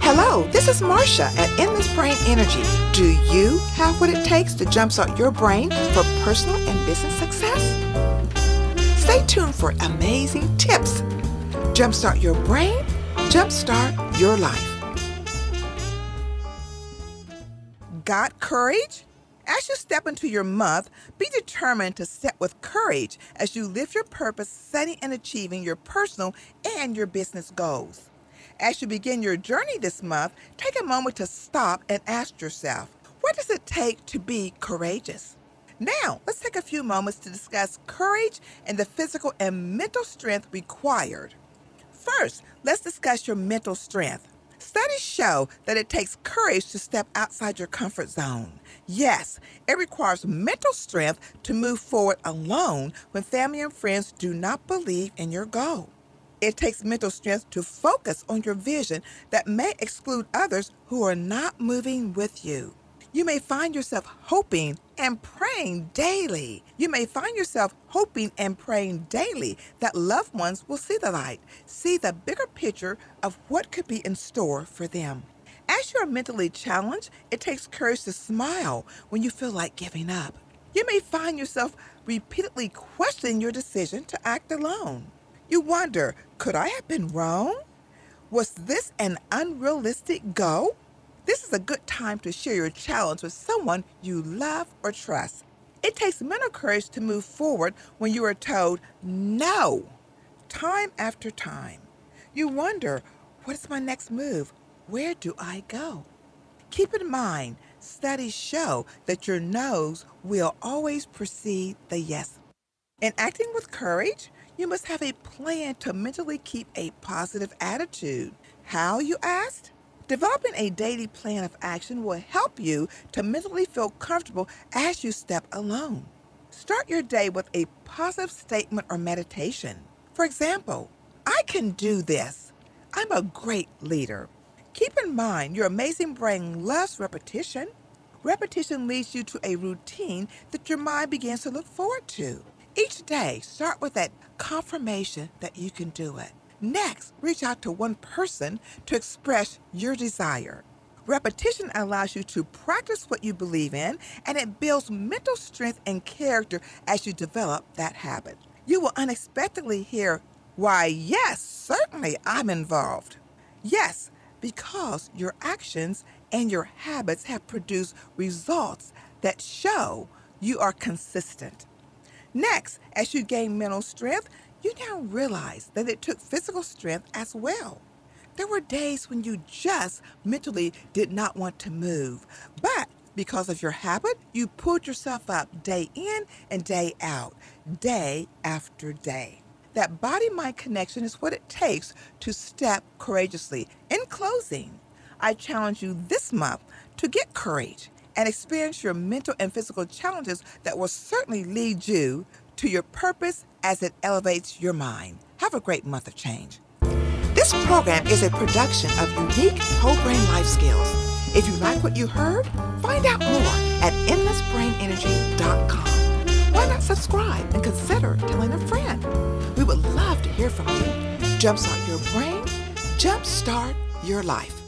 Hello, this is Marcia at Endless Brain Energy. Do you have what it takes to jumpstart your brain for personal and business success? Stay tuned for amazing tips. Jumpstart your brain, jumpstart your life. Got courage? As you step into your month, be determined to step with courage as you live your purpose, setting and achieving your personal and your business goals. As you begin your journey this month, take a moment to stop and ask yourself, what does it take to be courageous? Now, let's take a few moments to discuss courage and the physical and mental strength required. First, let's discuss your mental strength. Studies show that it takes courage to step outside your comfort zone. Yes, it requires mental strength to move forward alone when family and friends do not believe in your goal. It takes mental strength to focus on your vision that may exclude others who are not moving with you. You may find yourself hoping and praying daily. That loved ones will see the light, see the bigger picture of what could be in store for them. As you are mentally challenged, it takes courage to smile when you feel like giving up. You may find yourself repeatedly questioning your decision to act alone. You wonder, could I have been wrong? Was this an unrealistic goal? This is a good time to share your challenge with someone you love or trust. It takes mental courage to move forward when you are told no, time after time. You wonder, what is my next move? Where do I go? Keep in mind, studies show that your no's will always precede the yes. In acting with courage, you must have a plan to mentally keep a positive attitude. How, you asked? Developing a daily plan of action will help you to mentally feel comfortable as you step alone. Start your day with a positive statement or meditation. For example, I can do this. I'm a great leader. Keep in mind, your amazing brain loves repetition. Repetition leads you to a routine that your mind begins to look forward to. Each day, start with that confirmation that you can do it. Next, reach out to one person to express your desire. Repetition allows you to practice what you believe in, and it builds mental strength and character as you develop that habit. You will unexpectedly hear, why, yes, certainly I'm involved. Yes, because your actions and your habits have produced results that show you are consistent. Next, as you gain mental strength, you now realize that it took physical strength as well. There were days when you just mentally did not want to move, but because of your habit, you pulled yourself up day in and day out, day after day. That body-mind connection is what it takes to step courageously. In closing, I challenge you this month to get courage and experience your mental and physical challenges that will certainly lead you to your purpose as it elevates your mind. Have a great month of change. This program is a production of Unique Whole Brain Life Skills. If you like what you heard, find out more at endlessbrainenergy.com. Why not subscribe and consider telling a friend? We would love to hear from you. Jumpstart your brain, jumpstart your life.